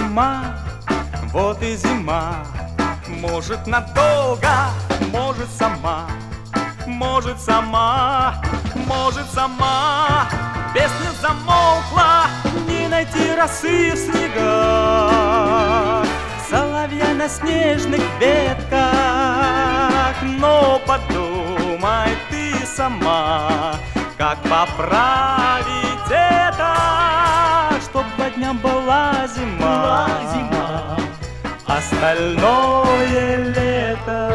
зима, вот и зима. Может надолго, может сама, может сама, может сама. Песня замолкла, не найти росы в снегах, соловья на снежных ветках. Но подумай ты сама, как поправить это, чтоб 2 дня была зима, остальное лето.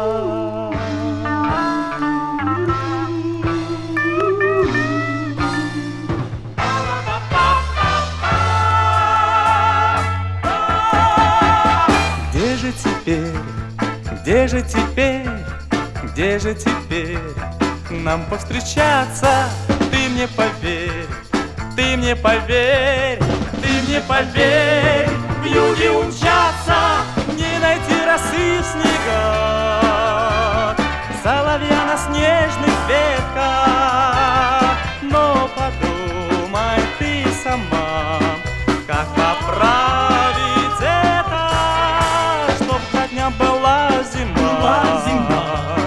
Где же теперь, где же теперь, где же теперь нам повстречаться? Ты мне поверь, ты мне поверь, ты мне поверь. В юге умчаться, не найти росы в снегах, соловья на снежных ветках. Но подумай ты сама, как поправить это, чтоб 2 дня была зима,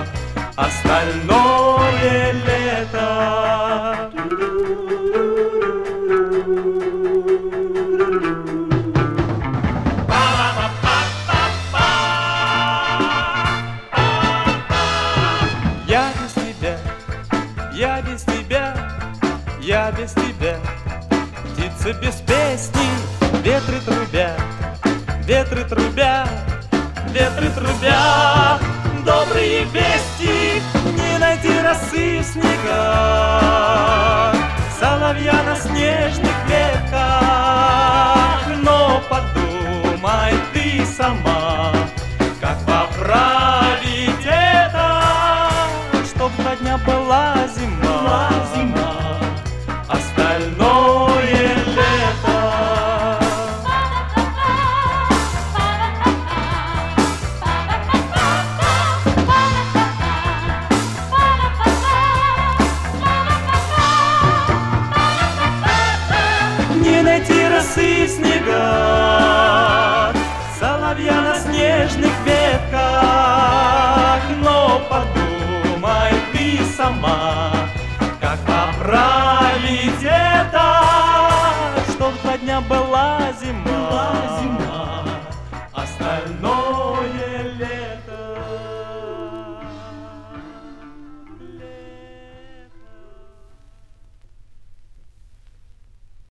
остальное лето. Я без тебя, я без тебя, птицы без песни, ветры трубят, ветры трубят, ветры трубят. Добрые вести, не найти росы в снегах, соловья на снежных ветках. Но подумай ты сама, как поправить это, чтоб 2 дня была зима, остальное лето. Не найти росы в снегах, соловья на снежных ветках.